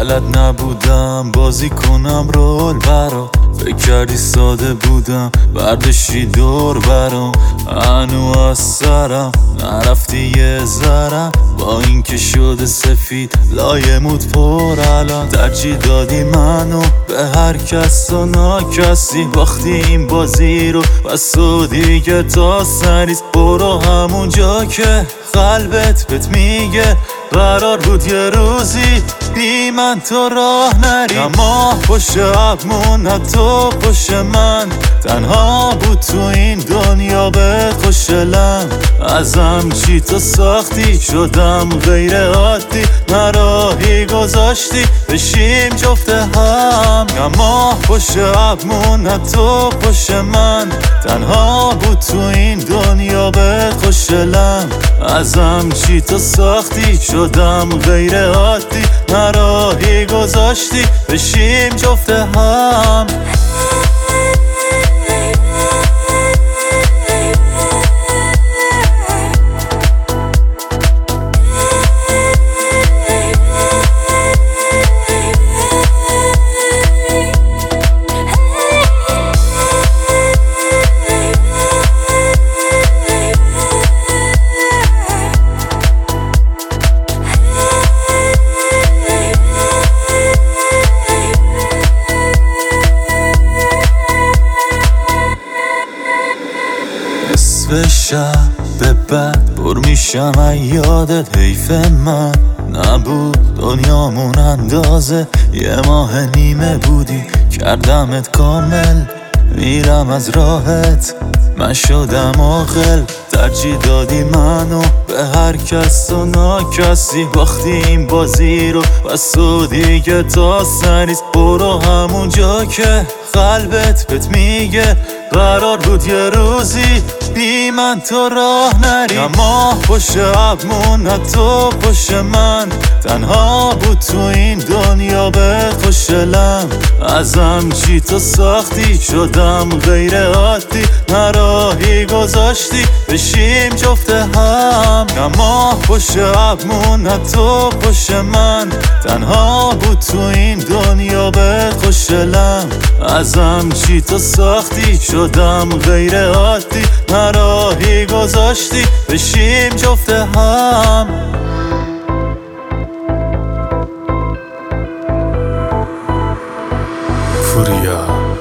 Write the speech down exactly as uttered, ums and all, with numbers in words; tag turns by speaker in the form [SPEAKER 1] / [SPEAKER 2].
[SPEAKER 1] بلد نبودم بازی کنم رول برا، فکر کردی ساده بودم برداشتی دور برام. هنو از سرم نرفتی یه ذرم، با اینکه شده سفید لایمود پر الان. ترجیح دادی منو به هر کس و ناکسی، باختی این بازی رو پس تو دیگه تا سریز برو همون جا که قلبت بهت میگه قرار بود یه روزی بی من تو راه نری. اما پشت ابمون نه تو پشت من، تنها بود تو این دنیا بهت خوشلم. ازم چی تو ساختی شدم غیر عادی، نراهی گذاشتی بشیم جفت هم. اما پشت ابمون نه تو پشت من، تنها بود تو این دنیا بهت خوشلم. ازم چی تو ساختی شدم غیر عادی، نراهی گذاشتی بشیم جفت هم. نصف شب به بعد پر میشم یادت، حیف من نبود دنیامون اندازه یه ماه نیمه بودی کردمت کامل. میرم از راحت من شدم عاقل، ترجیح دادی منو به هر کس و ناکسی، باختی این بازی رو پس تو دیگه تا سریز برو همون جا که قلبت بهت میگه قرار بود یه روزی بی من تو راه نری. اما پشت ابمون نه تو پشت من، تنها بود تو این دنیا بهت خوشلم. ازم چی تو ساختی شدم غیر عادی، نراهی گذاشتی بشیم جفت هم. اما پشت ابمون نه تو پشت من، تنها بود تو این دنیا بهت خوشلم. ازم چی تو ساختی شدم غیر عادی، نراهی گذاشتی بشیم جفت هم.
[SPEAKER 2] فوریا